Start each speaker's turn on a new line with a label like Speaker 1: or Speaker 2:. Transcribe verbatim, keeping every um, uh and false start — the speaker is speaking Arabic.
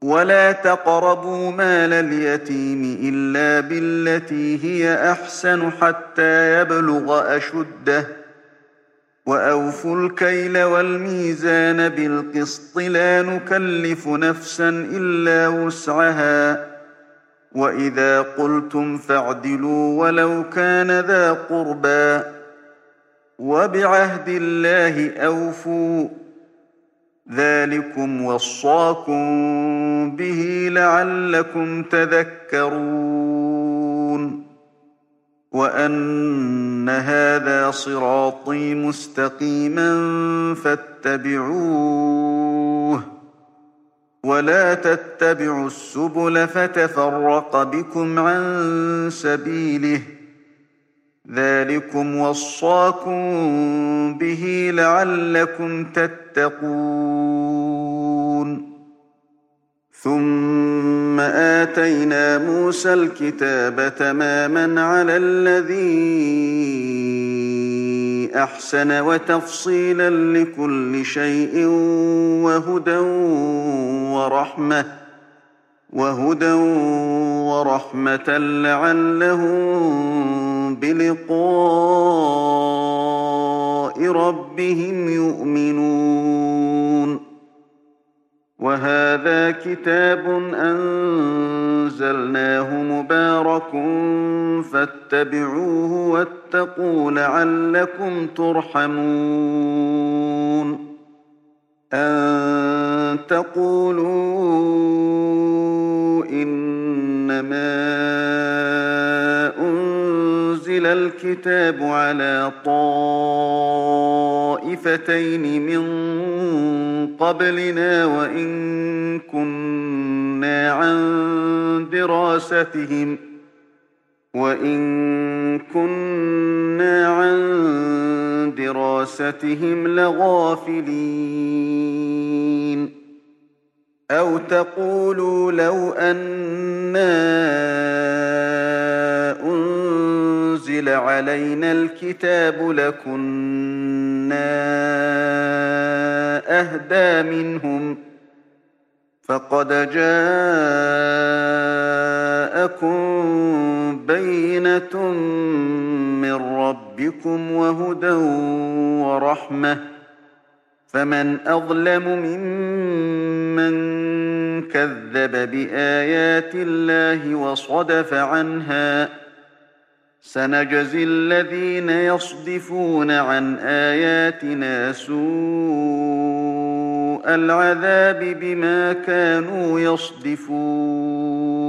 Speaker 1: ولا تقربوا مال اليتيم إلا بالتي هي أحسن حتى يبلغ أشده وأوفوا الكيل والميزان بالقسط لا نكلف نفسا إلا وسعها وإذا قلتم فاعدلوا ولو كان ذا قربى وبعهد الله أوفوا ذلكم وصاكم به لعلكم تذكرون وأن هذا صراطي مستقيما فاتبعوه ولا تتبعوا السبل فتفرق بكم عن سبيله ذلكم وصاكم به لعلكم تتقون ثم آتينا موسى الكتاب تماما على الذي أحسن وتفصيلا لكل شيء وهدى ورحمة وهدى ورحمة لعلهم بلقاء ربهم يؤمنون وهذا كتاب أنزلناه مبارك فاتبعوه واتقوا لعلكم ترحمون أن تقولوا إنما أنزل الكتاب على طائفتين من قبلنا وإن كنا عن دراستهم وإن كنا عن دراستهم لغافلين أو تقولوا لو أنا أنزل علينا الكتاب لكنا أهدى منهم فقد جاءكم بينة من ربكم وهدى ورحمة فمن أظلم ممن كذب بآيات الله وصدف عنها سنجزي الذين يصدفون عن آياتنا سوء العذاب بما كانوا يصدفون